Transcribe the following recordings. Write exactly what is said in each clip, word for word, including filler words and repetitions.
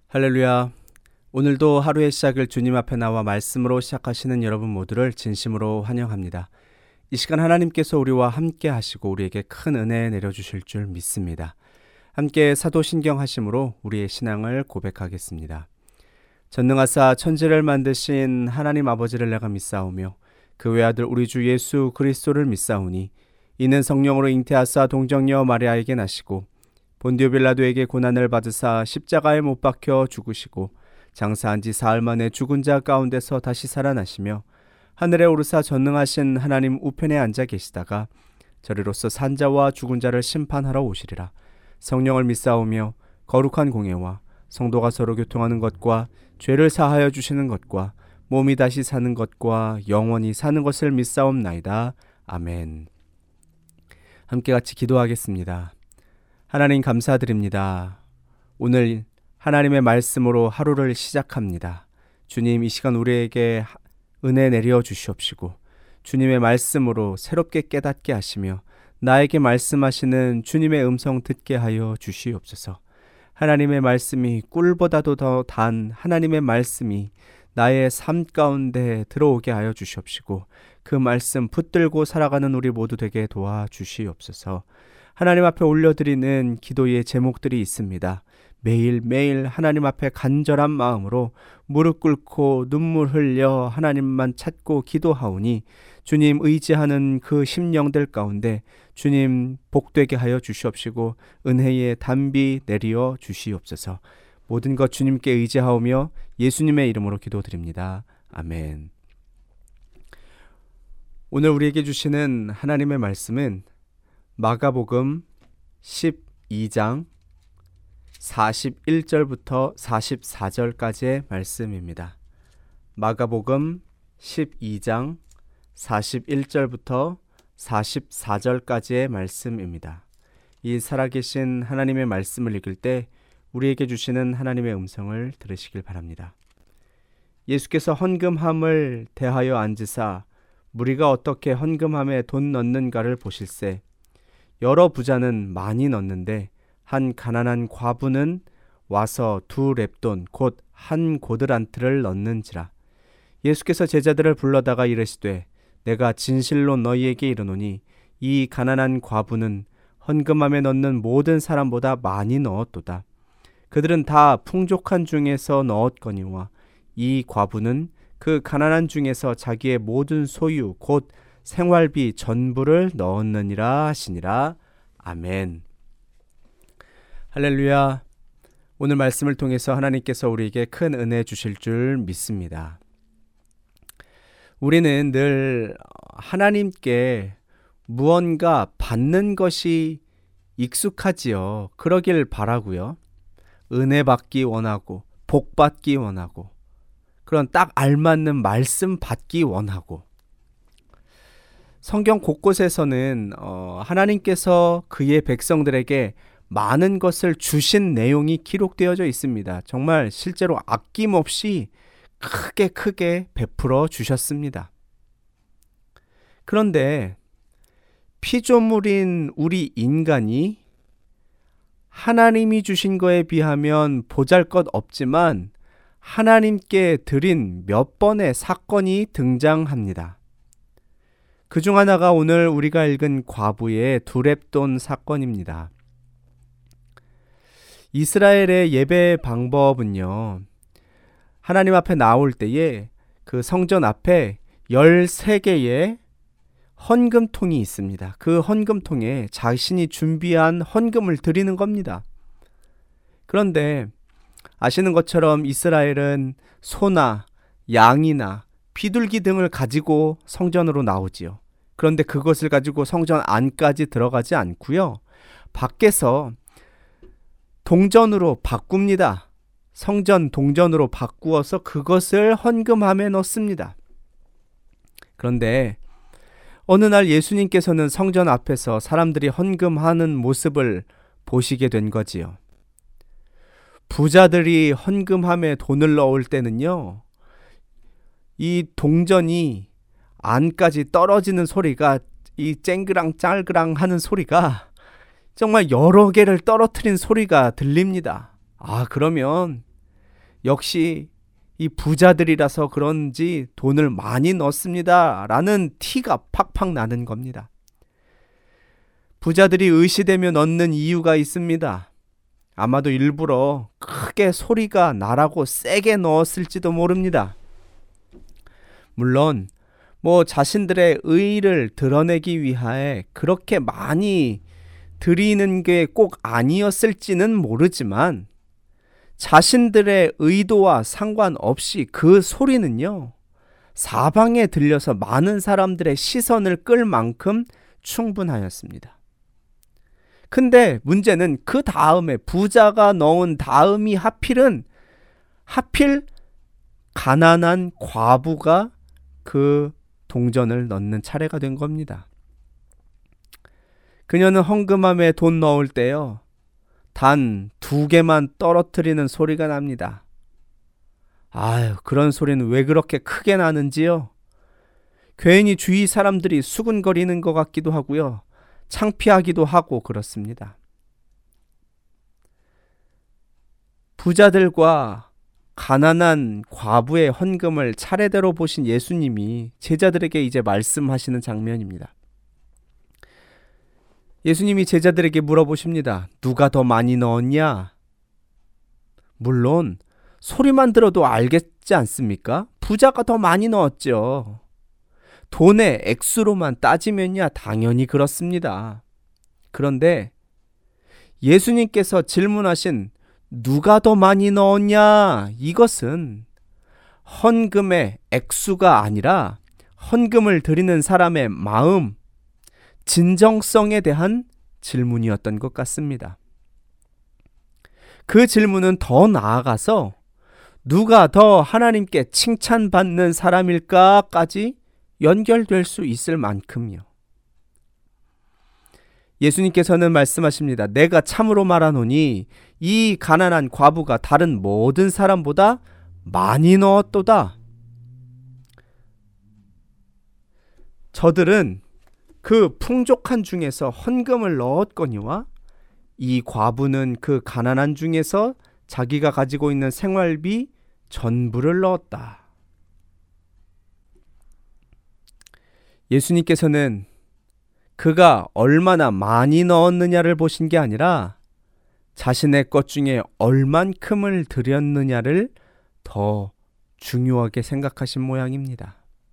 할렐루야. 오늘도 하루의 시작을 주님 앞에 나와 말씀으로 시작하시는 여러분 모두를 진심으로 환영합니다. 이 시간 하나님께서 우리와 함께 하시고 우리에게 큰 은혜 내려주실 줄 믿습니다. 함께 사도신경 하심으로 우리의 신앙을 고백하겠습니다. 전능하사 천지를 만드신 하나님 아버지를 내가 믿사오며 그 외아들 우리 주 예수 그리스도를 믿사오니 이는 성령으로 잉태하사 동정녀 마리아에게 나시고 본디오 빌라도에게 고난을 받으사 십자가에 못 박혀 죽으시고 장사한 지 사흘 만에 죽은 자 가운데서 다시 살아나시며 하늘에 오르사 전능하신 하나님 우편에 앉아 계시다가 저리로서 산자와 죽은 자를 심판하러 오시리라. 성령을 믿사오며 거룩한 공예와 성도가 서로 교통하는 것과 죄를 사하여 주시는 것과 몸이 다시 사는 것과 영원히 사는 것을 믿사옵나이다. 아멘. 함께 같이 기도하겠습니다. 하나님 감사드립니다. 오늘 하나님의 말씀으로 하루를 시작합니다. 주님, 이 시간 우리에게 은혜 내려 주시옵시고 주님의 말씀으로 새롭게 깨닫게 하시며 나에게 말씀하시는 주님의 음성 듣게 하여 주시옵소서. 하나님의 말씀이 꿀보다도 더 단 하나님의 말씀이 나의 삶 가운데 들어오게 하여 주시옵시고 그 말씀 붙들고 살아가는 우리 모두 되게 도와주시옵소서. 하나님 앞에 올려드리는 기도의 제목들이 있습니다. 매일매일 하나님 앞에 간절한 마음으로 무릎 꿇고 눈물 흘려 하나님만 찾고 기도하오니 주님 의지하는 그 심령들 가운데 주님 복되게 하여 주시옵시고 은혜의 단비 내리어 주시옵소서. 모든 것 주님께 의지하오며 예수님의 이름으로 기도드립니다. 아멘. 오늘 우리에게 주시는 하나님의 말씀은 마가복음 십이 장 사십일 절부터 사십사 절까지의 말씀입니다. 마가복음 십이 장 사십일 절부터 사십사 절까지의 말씀입니다. 이 살아계신 하나님의 말씀을 읽을 때 우리에게 주시는 하나님의 음성을 들으시길 바랍니다. 예수께서 헌금함을 대하여 앉으사 무리가 어떻게 헌금함에 돈 넣는가를 보실세. 여러 부자는 많이 넣는데 한 가난한 과부는 와서 두 렙돈 곧 한 고드란트를 넣는지라. 예수께서 제자들을 불러다가 이르시되 내가 진실로 너희에게 이르노니 이 가난한 과부는 헌금함에 넣는 모든 사람보다 많이 넣었도다. 그들은 다 풍족한 중에서 넣었거니와 이 과부는 그 가난한 중에서 자기의 모든 소유 곧 생활비 전부를 넣었느니라 하시니라. 아멘. 할렐루야. 오늘 말씀을 통해서 하나님께서 우리에게 큰 은혜 주실 줄 믿습니다. 우리는 늘 하나님께 무언가 받는 것이 익숙하지요. 그러길 바라고요. 은혜 받기 원하고 복 받기 원하고 그런 딱 알맞는 말씀 받기 원하고 성경 곳곳에서는 어, 하나님께서 그의 백성들에게 많은 것을 주신 내용이 기록되어져 있습니다. 정말 실제로 아낌없이 크게 크게 베풀어 주셨습니다. 그런데 피조물인 우리 인간이 하나님이 주신 거에 비하면 보잘것없지만 하나님께 드린 몇 번의 사건이 등장합니다. 그중 하나가 오늘 우리가 읽은 과부의 두 렙돈 사건입니다. 이스라엘의 예배 방법은요, 하나님 앞에 나올 때에 그 성전 앞에 열세 개의 헌금통이 있습니다. 그 헌금통에 자신이 준비한 헌금을 드리는 겁니다. 그런데 아시는 것처럼 이스라엘은 소나 양이나 비둘기 등을 가지고 성전으로 나오지요. 그런데 그것을 가지고 성전 안까지 들어가지 않고요. 밖에서 동전으로 바꿉니다. 성전 동전으로 바꾸어서 그것을 헌금함에 넣습니다. 그런데 어느 날 예수님께서는 성전 앞에서 사람들이 헌금하는 모습을 보시게 된 거지요. 부자들이 헌금함에 돈을 넣을 때는요, 이 동전이 안까지 떨어지는 소리가, 이 쨍그랑 짤그랑 하는 소리가 정말 여러 개를 떨어뜨린 소리가 들립니다. 아, 그러면 역시 이 부자들이라서 그런지 돈을 많이 넣습니다 라는 티가 팍팍 나는 겁니다. 부자들이 의시되며 넣는 이유가 있습니다. 아마도 일부러 크게 소리가 나라고 세게 넣었을지도 모릅니다. 물론 뭐 자신들의 의의를 드러내기 위하여 그렇게 많이 드리는 게 꼭 아니었을지는 모르지만 자신들의 의도와 상관없이 그 소리는요, 사방에 들려서 많은 사람들의 시선을 끌 만큼 충분하였습니다. 근데 문제는 그 다음에 부자가 넣은 다음이 하필은 하필 가난한 과부가 그 동전을 넣는 차례가 된 겁니다. 그녀는 헌금함에 돈 넣을 때요, 단 두 개만 떨어뜨리는 소리가 납니다. 아유, 그런 소리는 왜 그렇게 크게 나는지요? 괜히 주위 사람들이 수군거리는 것 같기도 하고요. 창피하기도 하고 그렇습니다. 부자들과 가난한 과부의 헌금을 차례대로 보신 예수님이 제자들에게 이제 말씀하시는 장면입니다. 예수님이 제자들에게 물어보십니다. 누가 더 많이 넣었냐? 물론 소리만 들어도 알겠지 않습니까? 부자가 더 많이 넣었죠. 돈의 액수로만 따지면야 당연히 그렇습니다. 그런데 예수님께서 질문하신 누가 더 많이 넣었냐? 이것은 헌금의 액수가 아니라 헌금을 드리는 사람의 마음, 진정성에 대한 질문이었던 것 같습니다. 그 질문은 더 나아가서 누가 더 하나님께 칭찬받는 사람일까까지 연결될 수 있을 만큼요. 예수님께서는 말씀하십니다. 내가 참으로 말하노니 이 가난한 과부가 다른 모든 사람보다 많이 넣었도다. 저들은 그 풍족한 중에서 헌금을 넣었거니와 이 과부는 그 가난한 중에서 자기가 가지고 있는 생활비 전부를 넣었다. 예수님께서는 그가 얼마나 많이 넣었느냐를 보신 게 아니라 자신의 것 중에 얼만큼을 드렸느냐를 더 중요하게 생각하신 모양입니다.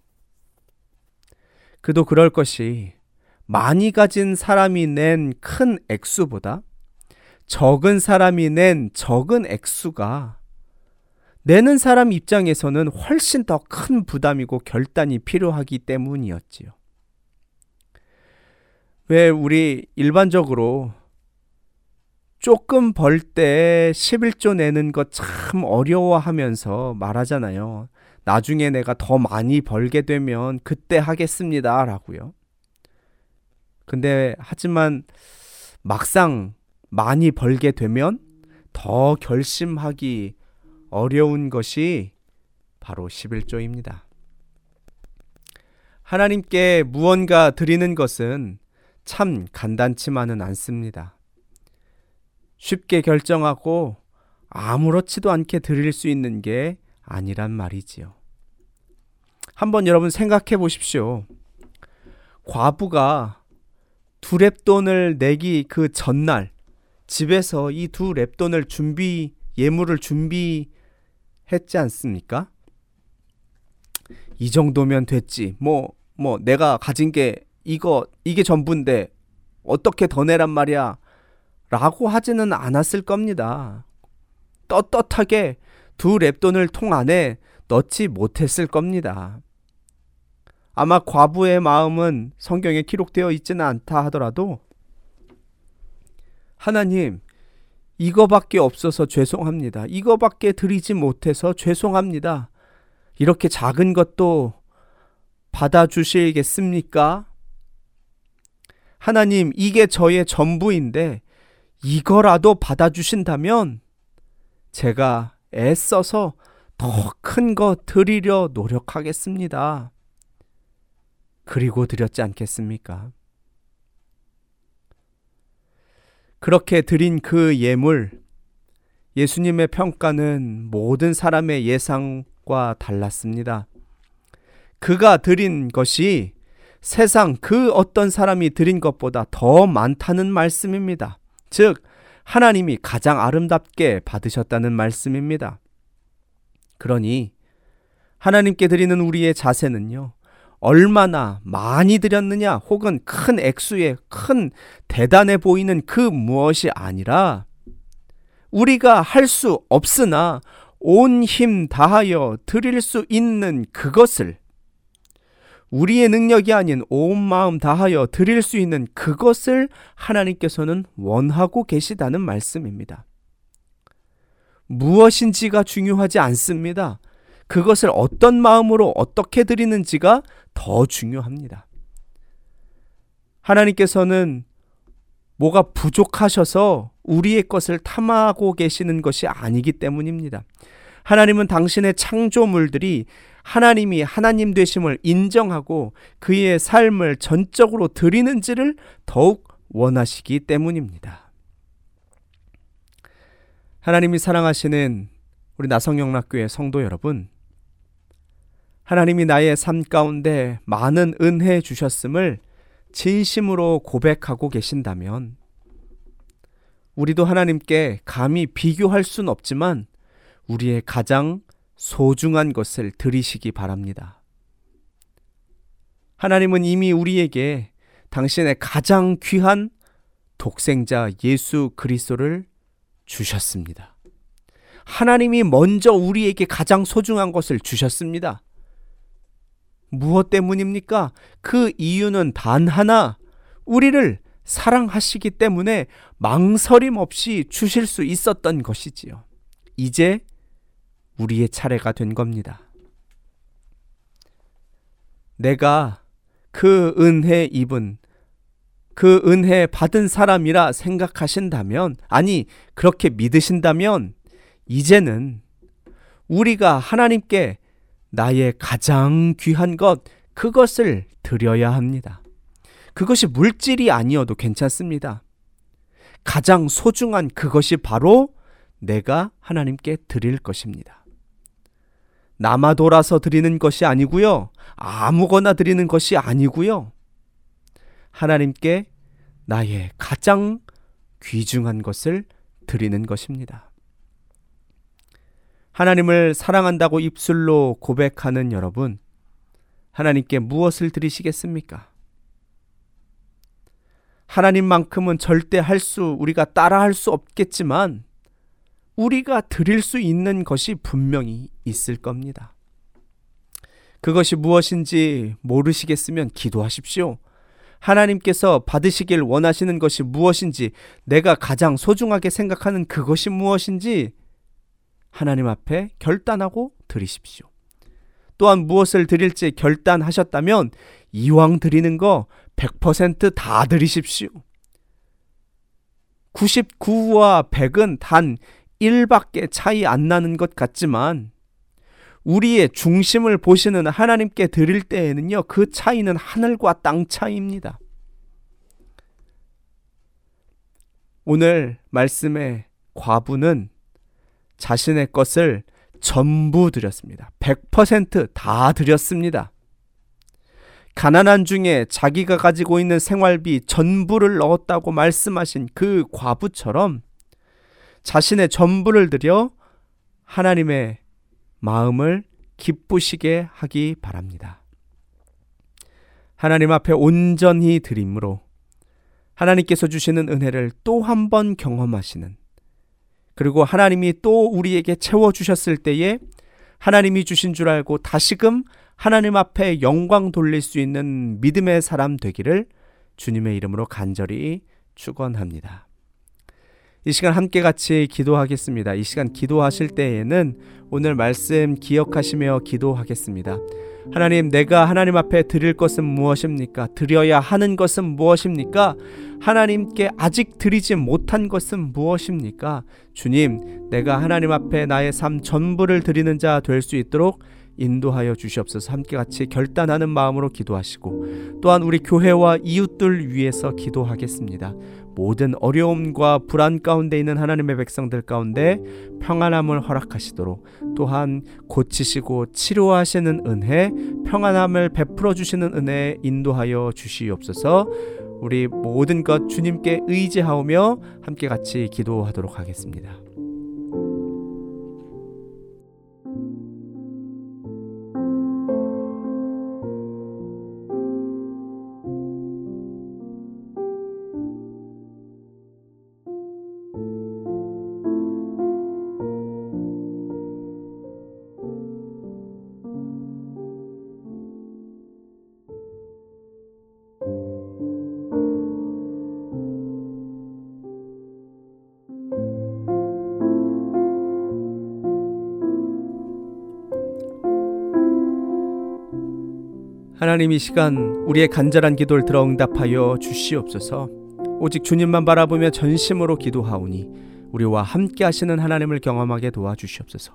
그도 그럴 것이 많이 가진 사람이 낸 큰 액수보다 적은 사람이 낸 적은 액수가 내는 사람 입장에서는 훨씬 더 큰 부담이고 결단이 필요하기 때문이었지요. 왜 우리 일반적으로 조금 벌 때 십일조 내는 것 참 어려워하면서 말하잖아요. 나중에 내가 더 많이 벌게 되면 그때 하겠습니다 라고요. 근데 하지만 막상 많이 벌게 되면 더 결심하기 어려운 것이 바로 십일조입니다. 하나님께 무언가 드리는 것은 참 간단치만은 않습니다. 쉽게 결정하고 아무렇지도 않게 드릴 수 있는 게 아니란 말이지요. 한번 여러분 생각해 보십시오. 과부가 두 렙돈을 내기 그 전날 집에서 이 두 렙돈을 준비, 예물을 준비했지 않습니까? 이 정도면 됐지. 뭐, 뭐, 내가 가진 게 이거, 이게 전부인데 어떻게 더 내란 말이야? 라고 하지는 않았을 겁니다. 떳떳하게 두 렙돈을 통 안에 넣지 못했을 겁니다. 아마 과부의 마음은 성경에 기록되어 있지는 않다 하더라도 하나님, 이거밖에 없어서 죄송합니다. 이거밖에 드리지 못해서 죄송합니다. 이렇게 작은 것도 받아주시겠습니까? 하나님, 이게 저의 전부인데 이거라도 받아주신다면 제가 애써서 더 큰 거 드리려 노력하겠습니다. 그리고 드렸지 않겠습니까? 그렇게 드린 그 예물, 예수님의 평가는 모든 사람의 예상과 달랐습니다. 그가 드린 것이 세상 그 어떤 사람이 드린 것보다 더 많다는 말씀입니다. 즉, 하나님이 가장 아름답게 받으셨다는 말씀입니다. 그러니 하나님께 드리는 우리의 자세는요, 얼마나 많이 드렸느냐 혹은 큰 액수의 큰 대단해 보이는 그 무엇이 아니라 우리가 할 수 없으나 온 힘 다하여 드릴 수 있는 그것을, 우리의 능력이 아닌 온 마음 다하여 드릴 수 있는 그것을 하나님께서는 원하고 계시다는 말씀입니다. 무엇인지가 중요하지 않습니다. 그것을 어떤 마음으로 어떻게 드리는지가 더 중요합니다. 하나님께서는 뭐가 부족하셔서 우리의 것을 탐하고 계시는 것이 아니기 때문입니다. 하나님은 당신의 창조물들이 하나님이 하나님 되심을 인정하고 그의 삶을 전적으로 드리는지를 더욱 원하시기 때문입니다. 하나님이 사랑하시는 우리 나성영락교회 성도 여러분, 하나님이 나의 삶 가운데 많은 은혜 주셨음을 진심으로 고백하고 계신다면 우리도 하나님께 감히 비교할 수는 없지만 우리의 가장 소중한 것을 드리시기 바랍니다. 하나님은 이미 우리에게 당신의 가장 귀한 독생자 예수 그리스도를 주셨습니다. 하나님이 먼저 우리에게 가장 소중한 것을 주셨습니다. 무엇 때문입니까? 그 이유는 단 하나, 우리를 사랑하시기 때문에 망설임 없이 주실 수 있었던 것이지요. 이제 우리의 차례가 된 겁니다. 내가 그 은혜 입은, 그 은혜 받은 사람이라 생각하신다면, 아니 그렇게 믿으신다면 이제는 우리가 하나님께 나의 가장 귀한 것, 그것을 드려야 합니다. 그것이 물질이 아니어도 괜찮습니다. 가장 소중한 그것이 바로 내가 하나님께 드릴 것입니다. 남아 돌아서 드리는 것이 아니고요, 아무거나 드리는 것이 아니고요, 하나님께 나의 가장 귀중한 것을 드리는 것입니다. 하나님을 사랑한다고 입술로 고백하는 여러분, 하나님께 무엇을 드리시겠습니까? 하나님만큼은 절대 할 수, 우리가 따라 할 수 없겠지만 우리가 드릴 수 있는 것이 분명히 있을 겁니다. 그것이 무엇인지 모르시겠으면 기도하십시오. 하나님께서 받으시길 원하시는 것이 무엇인지, 내가 가장 소중하게 생각하는 그것이 무엇인지 하나님 앞에 결단하고 드리십시오. 또한 무엇을 드릴지 결단하셨다면 이왕 드리는 거 백 퍼센트 다 드리십시오. 구십구와 백은 단 일밖에 차이 안 나는 것 같지만 우리의 중심을 보시는 하나님께 드릴 때에는요, 그 차이는 하늘과 땅 차이입니다. 오늘 말씀의 과부는 자신의 것을 전부 드렸습니다. 백 퍼센트 다 드렸습니다. 가난한 중에 자기가 가지고 있는 생활비 전부를 넣었다고 말씀하신 그 과부처럼 자신의 전부를 드려 하나님의 마음을 기쁘시게 하기 바랍니다. 하나님 앞에 온전히 드림으로 하나님께서 주시는 은혜를 또 한 번 경험하시는, 그리고 하나님이 또 우리에게 채워주셨을 때에 하나님이 주신 줄 알고 다시금 하나님 앞에 영광 돌릴 수 있는 믿음의 사람 되기를 주님의 이름으로 간절히 축원합니다. 이 시간 함께 같이 기도하겠습니다. 이 시간 기도하실 때에는 오늘 말씀 기억하시며 기도하겠습니다. 하나님, 내가 하나님 앞에 드릴 것은 무엇입니까? 드려야 하는 것은 무엇입니까? 하나님께 아직 드리지 못한 것은 무엇입니까? 주님, 내가 하나님 앞에 나의 삶 전부를 드리는 자 될 수 있도록 인도하여 주시옵소서. 함께 같이 결단하는 마음으로 기도하시고 또한 우리 교회와 이웃들 위해서 기도하겠습니다. 모든 어려움과 불안 가운데 있는 하나님의 백성들 가운데 평안함을 허락하시도록, 또한 고치시고 치료하시는 은혜, 평안함을 베풀어 주시는 은혜 인도하여 주시옵소서. 우리 모든 것 주님께 의지하오며 함께 같이 기도하도록 하겠습니다. 하나님, 이 시간 우리의 간절한 기도를 들어 응답하여 주시옵소서. 오직 주님만 바라보며 전심으로 기도하오니 우리와 함께 하시는 하나님을 경험하게 도와주시옵소서.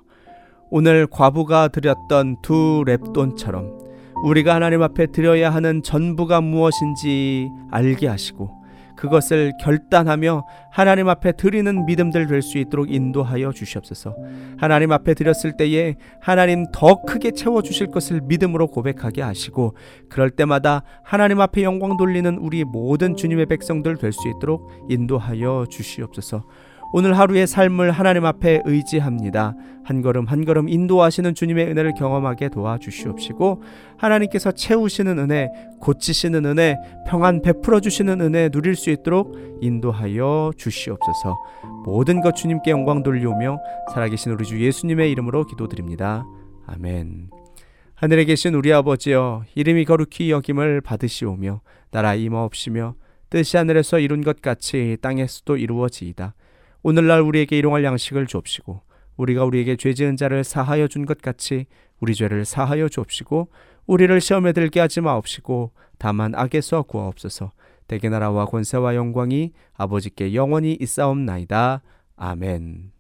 오늘 과부가 드렸던 두 렙돈처럼 우리가 하나님 앞에 드려야 하는 전부가 무엇인지 알게 하시고 그것을 결단하며 하나님 앞에 드리는 믿음들 될 수 있도록 인도하여 주시옵소서. 하나님 앞에 드렸을 때에 하나님 더 크게 채워주실 것을 믿음으로 고백하게 하시고, 그럴 때마다 하나님 앞에 영광 돌리는 우리 모든 주님의 백성들 될 수 있도록 인도하여 주시옵소서. 오늘 하루의 삶을 하나님 앞에 의지합니다. 한 걸음 한 걸음 인도하시는 주님의 은혜를 경험하게 도와주시옵시고, 하나님께서 채우시는 은혜, 고치시는 은혜, 평안 베풀어 주시는 은혜 누릴 수 있도록 인도하여 주시옵소서. 모든 것 주님께 영광 돌리오며 살아계신 우리 주 예수님의 이름으로 기도드립니다. 아멘. 하늘에 계신 우리 아버지여, 이름이 거룩히 여김을 받으시오며 나라 임하옵시며 뜻이 하늘에서 이룬 것 같이 땅에서도 이루어지이다. 오늘날 우리에게 일용할 양식을 주옵시고, 우리가 우리에게 죄 지은 자를 사하여 준 것 같이 우리 죄를 사하여 주옵시고, 우리를 시험에 들게 하지 마옵시고 다만 악에서 구하옵소서. 대개 나라와 권세와 영광이 아버지께 영원히 있사옵나이다. 아멘.